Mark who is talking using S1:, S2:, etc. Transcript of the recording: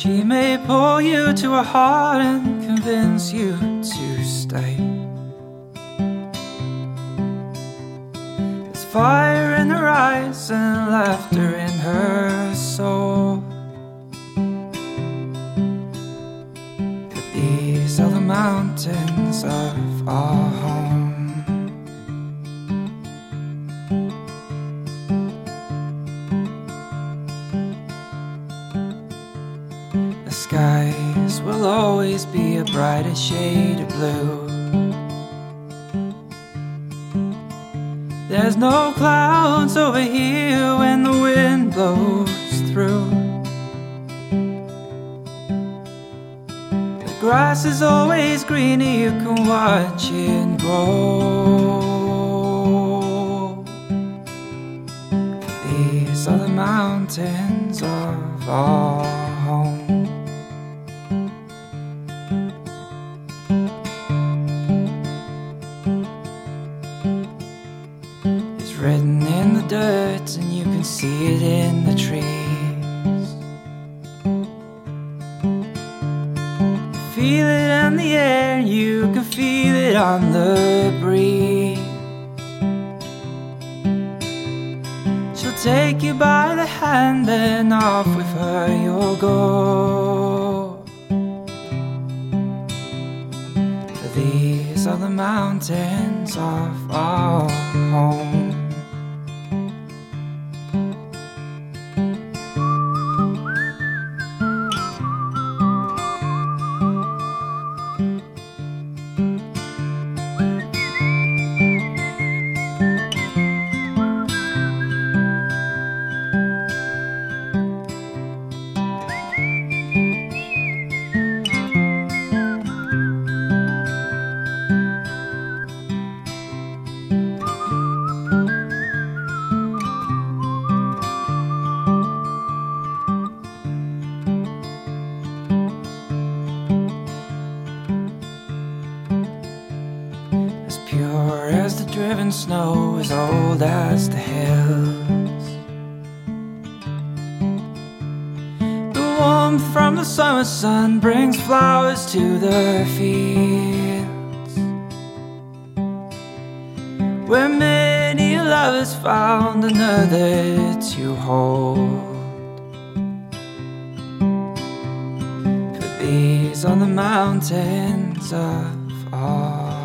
S1: She may pull you to her heart and convince you to stay. There's fire in her eyes and laughter in her soul. But these are the mountains of our home. The skies will always be a brighter shade of blue. There's no clouds over here when the wind blows through. The grass is always greener, you can watch it grow. These are the mountains of our home. It's written in the dirt and you can see it in the trees. Feel it in the air, you can feel it on the breeze. She'll take you by the hand and off with her you'll go. For these are the mountains of our home. As pure as the driven snow, as old as the hills. The warmth from the summer sun brings flowers to the fields, where many lovers found another to hold. For these are the mountains of our